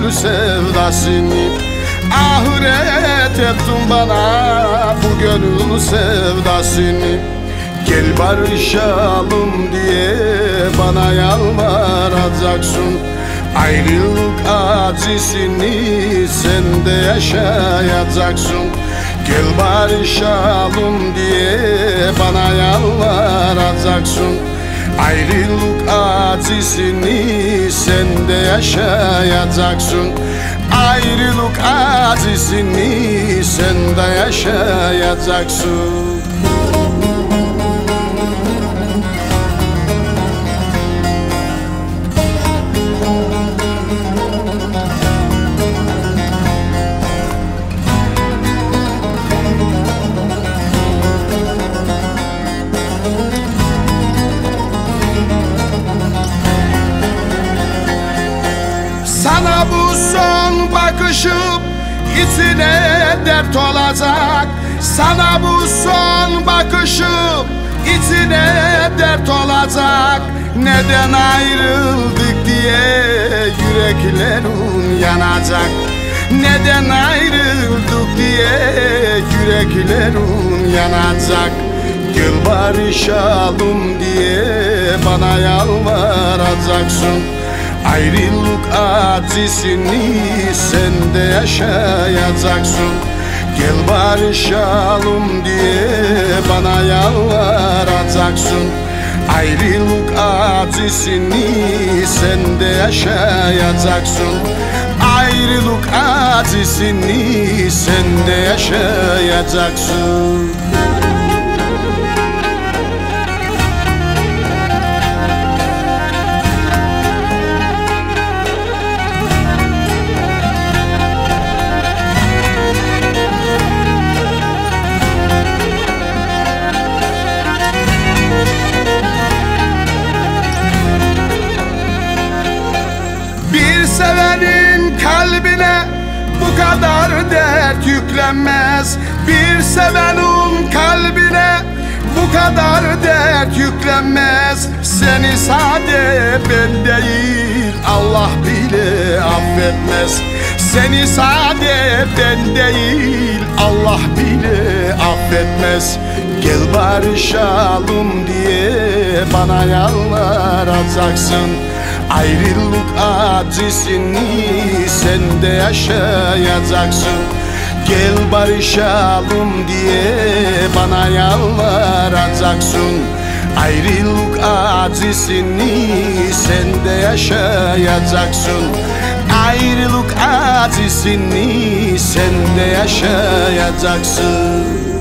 gönül sevdasını. Ahiret ettin bana bu gönül sevdasını. Gel barışalım diye bana yalvaracaksın. Ayrılık acısını sen de yaşayacaksın. Gel barışalım diye bana yalvaracaksın. Ayrılık acısını sen de yaşayacaksın. Ayrılık acısını sen de yaşayacaksın. Sana bu son bakışım içine dert olacak. Sana bu son bakışım içine dert olacak. Neden ayrıldık diye yüreklerim yanacak. Neden ayrıldık diye yüreklerim yanacak. Gel barışalım diye bana yalvaracaksın. Ayrılık acısını sen de yaşayacaksın. Gel barışalım diye bana yalvaracaksın. Ayrılık acısını sen de yaşayacaksın. Ayrılık acısını sen de yaşayacaksın. Sevenin kalbine bu kadar dert yüklenmez. Bir sevenin kalbine bu kadar dert yüklenmez. Seni sade ben değil Allah bile affetmez. Seni sade ben değil Allah bile affetmez. Gel barışalım diye bana yalvaracaksın. Ayrılık acısını sen de yaşayacaksın. Gel barışalım diye bana yalvaracaksın. Ayrılık acısını sen de yaşayacaksın. Ayrılık acısını sen de yaşayacaksın.